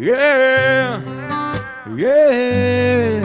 Yeah, yeah.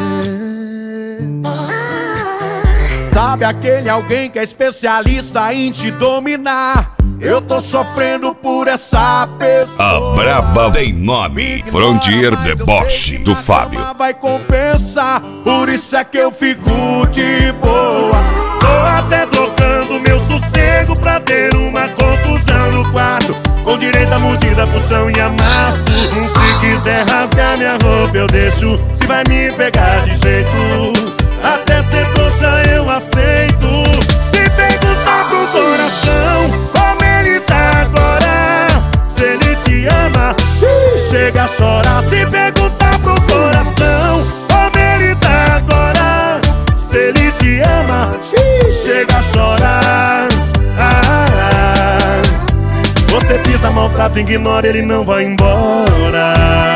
Sabe aquele alguém que é especialista em te dominar? Eu tô sofrendo por essa pessoa. A braba tem nome, Frontier Deboche, do Fábio. Vai compensar, por isso é que eu fico de boa. Tô até trocando meu sossego pra ter uma confusão no quarto, com direito a mordida, puxão e amasso. Se quiser rasgar minha roupa eu deixo, se vai me pegar de jeito, até ser trouxa eu aceito. Se perguntar pro coração como ele tá agora, se ele te ama, chega a chorar. Se perguntar pro coração como ele tá agora, se ele te ama, chega a chorar. Você pisa, maltrata, ignora, ele não vai embora.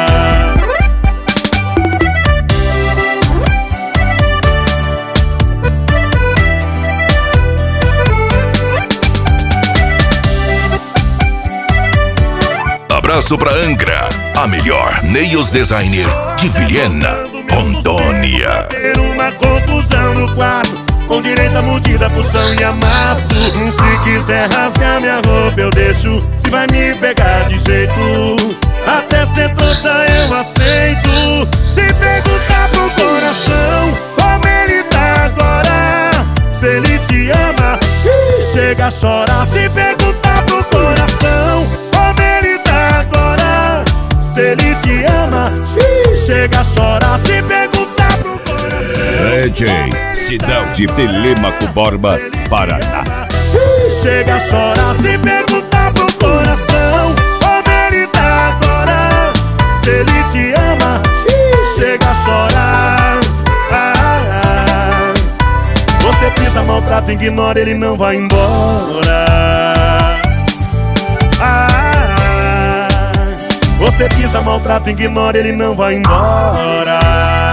Abraço pra Angra, a melhor nails designer de Vilhena, Rondônia. Ter uma confusão no quarto, com direito a mordida, puxão e amasso. Se quiser rasgar minha roupa eu deixo, se vai me pegar de jeito, até ser trouxa eu aceito. Se perguntar pro coração como ele tá agora, se ele te ama, chega a chorar. Se perguntar pro coração como ele tá agora, se ele te ama, chega a chorar. Se perguntar pro coração DJ Cidão de Telêmaco Borba, Paraná. Chega a chorar. Se perguntar pro coração como ele tá agora, se ele te ama, chega a chorar. Você pisa, maltrata, ignora, ele não vai embora. Você pisa, maltrata, ignora, ele não vai embora.